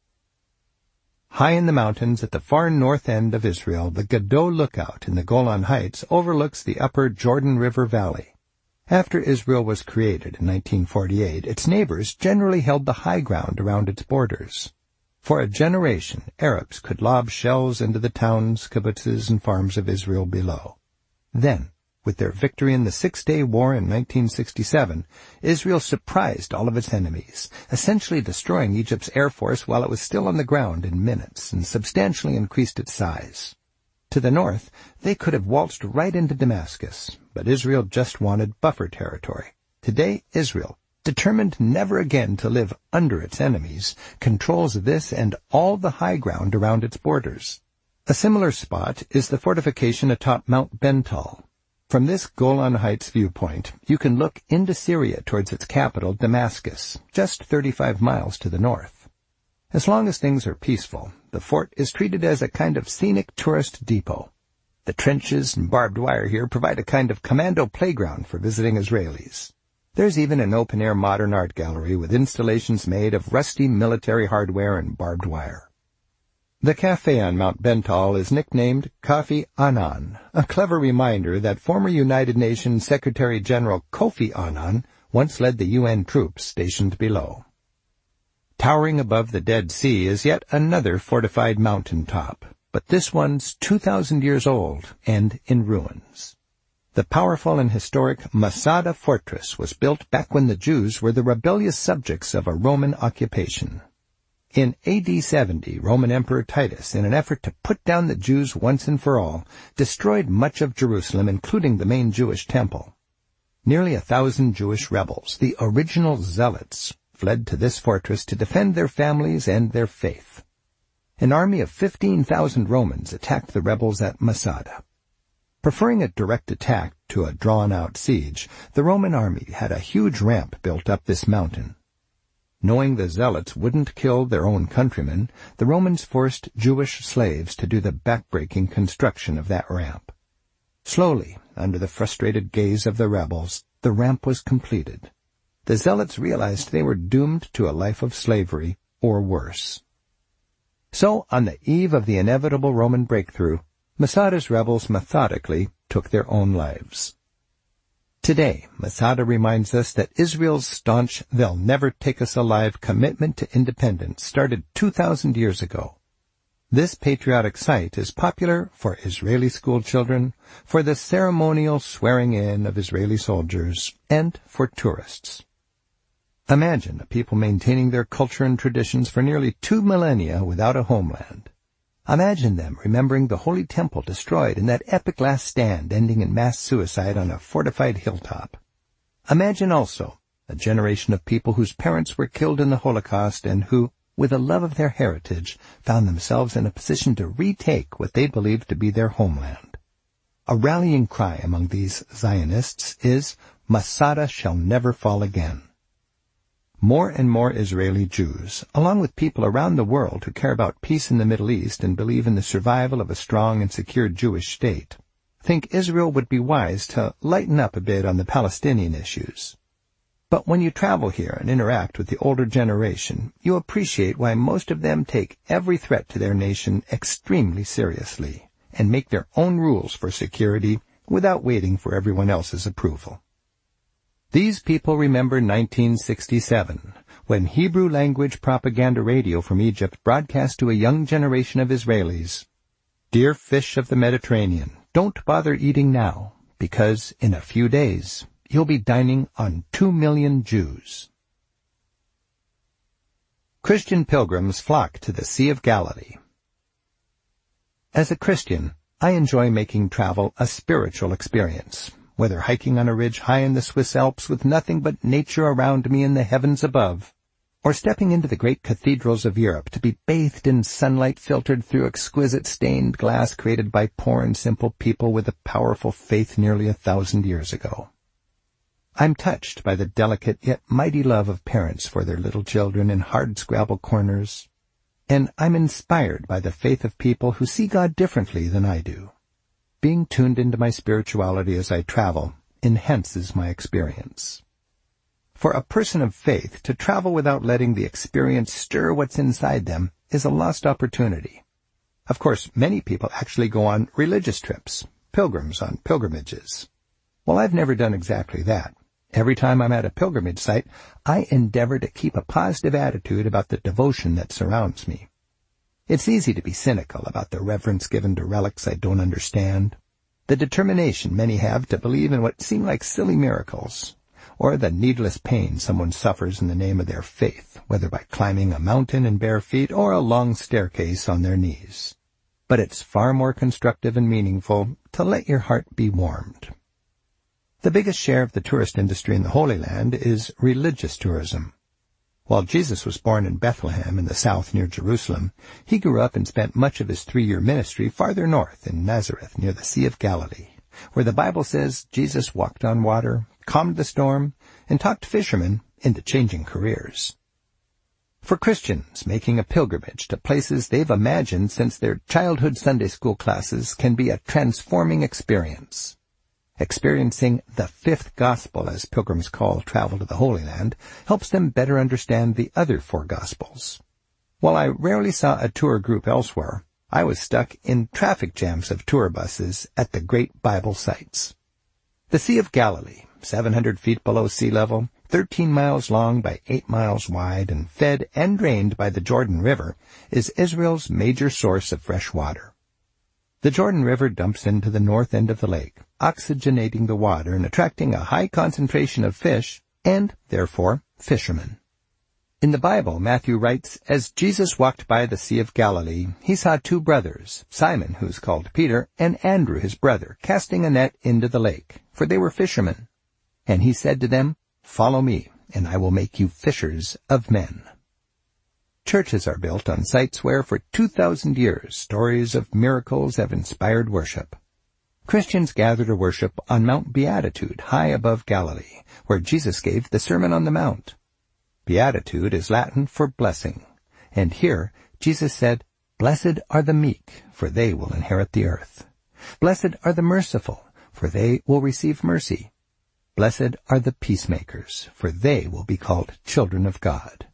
Speaker 1: High in the mountains at the far north end of Israel, the Gadol Lookout in the Golan Heights overlooks the upper Jordan River Valley. After Israel was created in 1948, its neighbors generally held the high ground around its borders. For a generation, Arabs could lob shells into the towns, kibbutzes, and farms of Israel below. Then, with their victory in the Six-Day War in 1967, Israel surprised all of its enemies, essentially destroying Egypt's air force while it was still on the ground in minutes, and substantially increased its size. To the north, they could have waltzed right into Damascus, but Israel just wanted buffer territory. Today, Israel, determined never again to live under its enemies, controls this and all the high ground around its borders. A similar spot is the fortification atop Mount Bental. From this Golan Heights viewpoint, you can look into Syria towards its capital, Damascus, just 35 miles to the north. As long as things are peaceful, the fort is treated as a kind of scenic tourist depot. The trenches and barbed wire here provide a kind of commando playground for visiting Israelis. There's even an open-air modern art gallery with installations made of rusty military hardware and barbed wire. The cafe on Mount Bental is nicknamed Kofi Annan, a clever reminder that former United Nations Secretary-General Kofi Annan once led the UN troops stationed below. Towering above the Dead Sea is yet another fortified mountain top, but this one's 2,000 years old and in ruins. The powerful and historic Masada fortress was built back when the Jews were the rebellious subjects of a Roman occupation. In AD 70, Roman Emperor Titus, in an effort to put down the Jews once and for all, destroyed much of Jerusalem, including the main Jewish temple. Nearly 1,000 Jewish rebels, the original zealots, fled to this fortress to defend their families and their faith. An army of 15,000 Romans attacked the rebels at Masada. Preferring a direct attack to a drawn-out siege, the Roman army had a huge ramp built up this mountain. Knowing the zealots wouldn't kill their own countrymen, the Romans forced Jewish slaves to do the backbreaking construction of that ramp. Slowly, under the frustrated gaze of the rebels, the ramp was completed. The zealots realized they were doomed to a life of slavery, or worse. So, on the eve of the inevitable Roman breakthrough, Masada's rebels methodically took their own lives. Today, Masada reminds us that Israel's staunch, they'll never take us alive commitment to independence started 2,000 years ago. This patriotic site is popular for Israeli school children, for the ceremonial swearing-in of Israeli soldiers, and for tourists. Imagine a people maintaining their culture and traditions for nearly 2 millennia without a homeland. Imagine them remembering the Holy Temple destroyed in that epic last stand ending in mass suicide on a fortified hilltop. Imagine also a generation of people whose parents were killed in the Holocaust and who, with a love of their heritage, found themselves in a position to retake what they believed to be their homeland. A rallying cry among these Zionists is, Masada shall never fall again. More and more Israeli Jews, along with people around the world who care about peace in the Middle East and believe in the survival of a strong and secure Jewish state, think Israel would be wise to lighten up a bit on the Palestinian issues. But when you travel here and interact with the older generation, you appreciate why most of them take every threat to their nation extremely seriously and make their own rules for security without waiting for everyone else's approval. These people remember 1967, when Hebrew language propaganda radio from Egypt broadcast to a young generation of Israelis, "Dear fish of the Mediterranean, don't bother eating now, because in a few days you'll be dining on 2 million Jews." Christian pilgrims flock to the Sea of Galilee. As a Christian, I enjoy making travel a spiritual experience, whether hiking on a ridge high in the Swiss Alps with nothing but nature around me and the heavens above, or stepping into the great cathedrals of Europe to be bathed in sunlight filtered through exquisite stained glass created by poor and simple people with a powerful faith nearly 1,000 years ago. I'm touched by the delicate yet mighty love of parents for their little children in hardscrabble corners, and I'm inspired by the faith of people who see God differently than I do. Being tuned into my spirituality as I travel enhances my experience. For a person of faith, to travel without letting the experience stir what's inside them is a lost opportunity. Of course, many people actually go on religious trips, pilgrims on pilgrimages. Well, I've never done exactly that. Every time I'm at a pilgrimage site, I endeavor to keep a positive attitude about the devotion that surrounds me. It's easy to be cynical about the reverence given to relics I don't understand, the determination many have to believe in what seem like silly miracles, or the needless pain someone suffers in the name of their faith, whether by climbing a mountain in bare feet or a long staircase on their knees. But it's far more constructive and meaningful to let your heart be warmed. The biggest share of the tourist industry in the Holy Land is religious tourism. While Jesus was born in Bethlehem in the south near Jerusalem, he grew up and spent much of his 3-year ministry farther north in Nazareth near the Sea of Galilee, where the Bible says Jesus walked on water, calmed the storm, and talked fishermen into changing careers. For Christians, making a pilgrimage to places they've imagined since their childhood Sunday school classes can be a transforming experience. Experiencing the fifth gospel, as pilgrims call travel to the Holy Land, helps them better understand the other 4 gospels. While I rarely saw a tour group elsewhere, I was stuck in traffic jams of tour buses at the great Bible sites. The Sea of Galilee, 700 feet below sea level, 13 miles long by 8 miles wide, and fed and drained by the Jordan River, is Israel's major source of fresh water. The Jordan River dumps into the north end of the lake, oxygenating the water and attracting a high concentration of fish, and, therefore, fishermen. In the Bible, Matthew writes, "As Jesus walked by the Sea of Galilee, he saw 2 brothers, Simon, who is called Peter, and Andrew his brother, casting a net into the lake, for they were fishermen. And he said to them, 'Follow me, and I will make you fishers of men.'" Churches are built on sites where, for 2,000 years, stories of miracles have inspired worship. Christians gather to worship on Mount Beatitude, high above Galilee, where Jesus gave the Sermon on the Mount. Beatitude is Latin for blessing, and here Jesus said, "Blessed are the meek, for they will inherit the earth. Blessed are the merciful, for they will receive mercy. Blessed are the peacemakers, for they will be called children of God."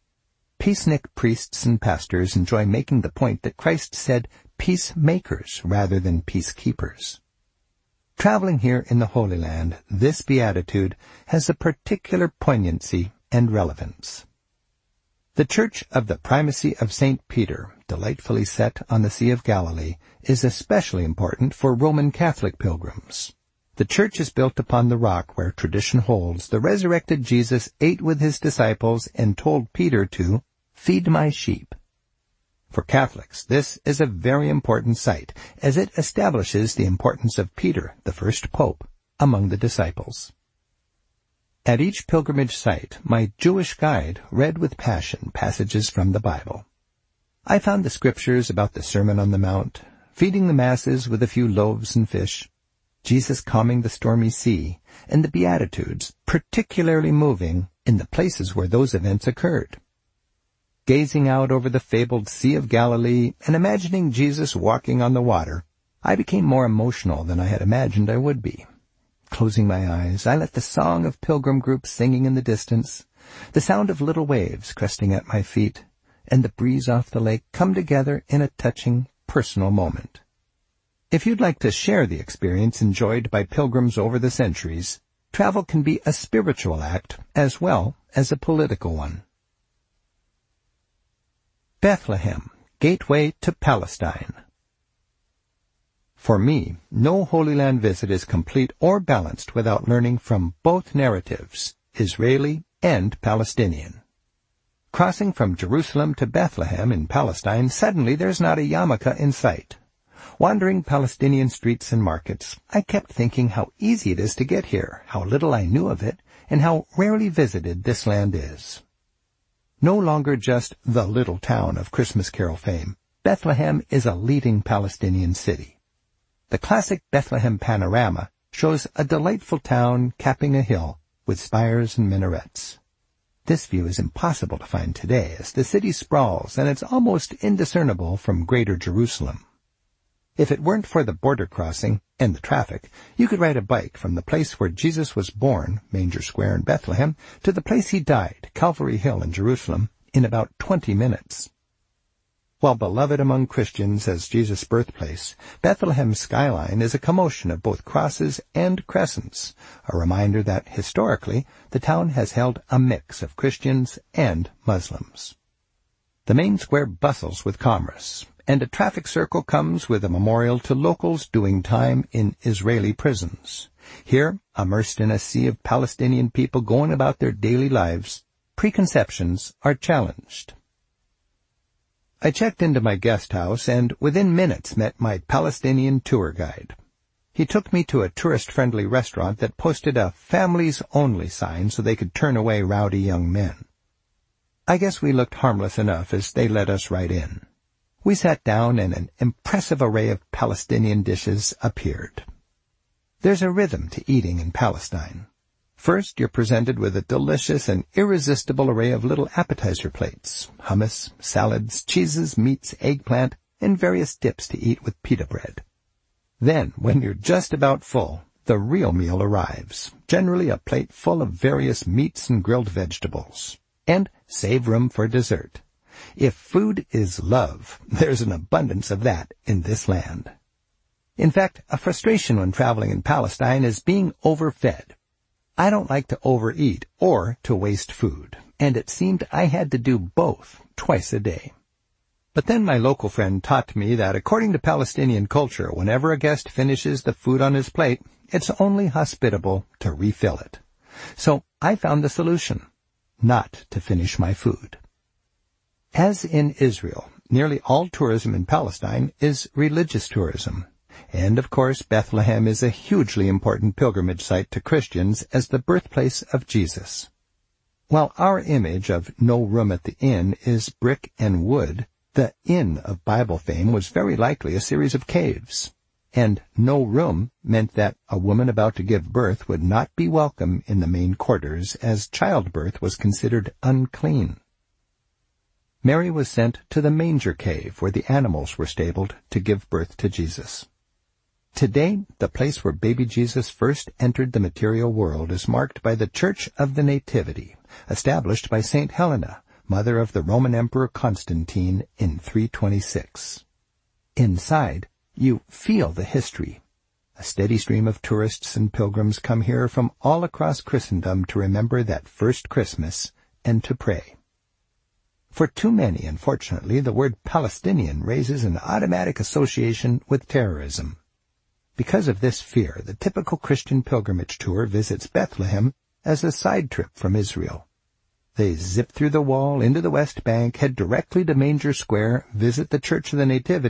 Speaker 1: Peacenik priests and pastors enjoy making the point that Christ said peacemakers rather than peacekeepers. Traveling here in the Holy Land, this beatitude has a particular poignancy and relevance. The Church of the Primacy of St. Peter delightfully set on the Sea of Galilee, is especially important for Roman Catholic pilgrims. The church is built upon the rock where tradition holds the resurrected Jesus ate with his disciples and told Peter to feed my sheep. For Catholics, this is a very important site, as it establishes the importance of Peter, the first pope, among the disciples. At each pilgrimage site, my Jewish guide read with passion passages from the Bible. I found the scriptures about the Sermon on the Mount, feeding the masses with a few loaves and fish, Jesus calming the stormy sea, and the Beatitudes particularly moving in the places where those events occurred. Gazing out over the fabled Sea of Galilee and imagining Jesus walking on the water, I became more emotional than I had imagined I would be. Closing my eyes, I let the song of pilgrim groups singing in the distance, the sound of little waves cresting at my feet, and the breeze off the lake come together in a touching, personal moment. If you'd like to share the experience enjoyed by pilgrims over the centuries, travel can be a spiritual act as well as a political one. Bethlehem, Gateway to Palestine. For me, no Holy Land visit is complete or balanced without learning from both narratives, Israeli and Palestinian. Crossing from Jerusalem to Bethlehem in Palestine, suddenly there's not a yarmulke in sight. Wandering Palestinian streets and markets, I kept thinking how easy it is to get here, how little I knew of it, and how rarely visited this land is. No longer just the little town of Christmas Carol fame, Bethlehem is a leading Palestinian city. The classic Bethlehem panorama shows a delightful town capping a hill with spires and minarets. This view is impossible to find today as the city sprawls and it's almost indiscernible from Greater Jerusalem. If it weren't for the border crossing and the traffic, you could ride a bike from the place where Jesus was born, Manger Square in Bethlehem, to the place he died, Calvary Hill in Jerusalem, in about 20 minutes. While beloved among Christians as Jesus' birthplace, Bethlehem's skyline is a commotion of both crosses and crescents, a reminder that, historically, the town has held a mix of Christians and Muslims. The main square bustles with commerce, and a traffic circle comes with a memorial to locals doing time in Israeli prisons. Here, immersed in a sea of Palestinian people going about their daily lives, preconceptions are challenged. I checked into my guest house and within minutes met my Palestinian tour guide. He took me to a tourist-friendly restaurant that posted a families-only sign so they could turn away rowdy young men. I guess we looked harmless enough as they let us right in. We sat down and an impressive array of Palestinian dishes appeared. There's a rhythm to eating in Palestine. First, you're presented with a delicious and irresistible array of little appetizer plates, hummus, salads, cheeses, meats, eggplant, and various dips to eat with pita bread. Then, when you're just about full, the real meal arrives, generally a plate full of various meats and grilled vegetables. And save room for dessert. If food is love, there's an abundance of that in this land. In fact, a frustration when traveling in Palestine is being overfed. I don't like to overeat or to waste food, and it seemed I had to do both twice a day. But then my local friend taught me that according to Palestinian culture, whenever a guest finishes the food on his plate, it's only hospitable to refill it. So I found the solution, not to finish my food. As in Israel, nearly all tourism in Palestine is religious tourism. And, of course, Bethlehem is a hugely important pilgrimage site to Christians as the birthplace of Jesus. While our image of no room at the inn is brick and wood, the inn of Bible fame was very likely a series of caves. And no room meant that a woman about to give birth would not be welcome in the main quarters, as childbirth was considered unclean. Mary was sent to the manger cave where the animals were stabled to give birth to Jesus. Today, the place where baby Jesus first entered the material world is marked by the Church of the Nativity, established by St. Helena, mother of the Roman Emperor Constantine in 326. Inside, you feel the history. A steady stream of tourists and pilgrims come here from all across Christendom to remember that first Christmas and to pray. For too many, unfortunately, the word Palestinian raises an automatic association with terrorism. Because of this fear, the typical Christian pilgrimage tour visits Bethlehem as a side trip from Israel. They zip through the wall into the West Bank, head directly to Manger Square, visit the Church of the Nativity,